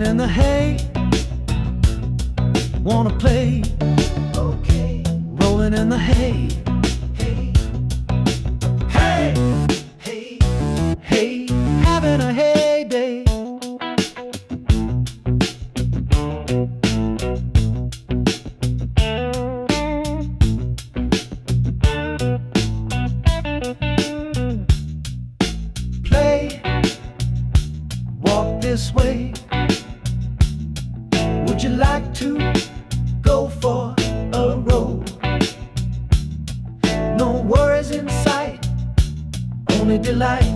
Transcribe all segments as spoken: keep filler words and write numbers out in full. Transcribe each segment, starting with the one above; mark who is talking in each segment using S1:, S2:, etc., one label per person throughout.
S1: in the hay, wanna play. Okay. Rolling in the hay. Hey, hey, hey, hey, having a heyday. Play, walk this way. Would you like to go for a roll? No worries in sight, only delight.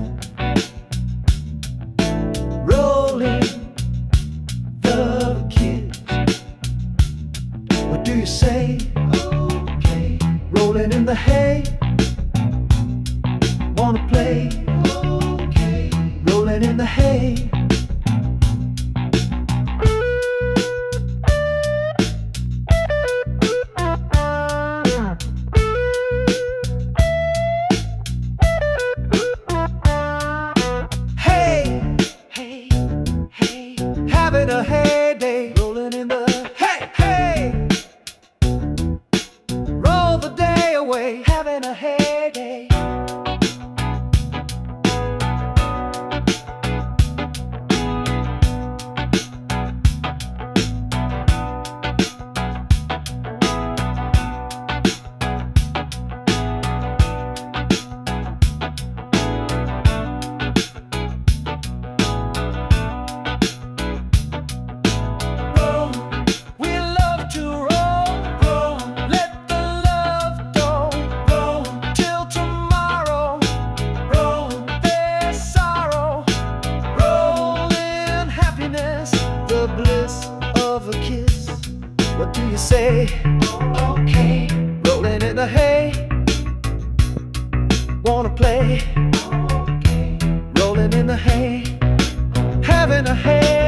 S1: Rolling the kids. What do you say? Okay. Rolling in the hay, wanna play. Okay. Rolling in the hay. Having a heyday, rolling in the hey, hey. Roll the day away, having a heyday. The bliss of a kiss. What do you say? Okay. Rolling in the hay, wanna play. Okay. Rolling in the hay, having a hay.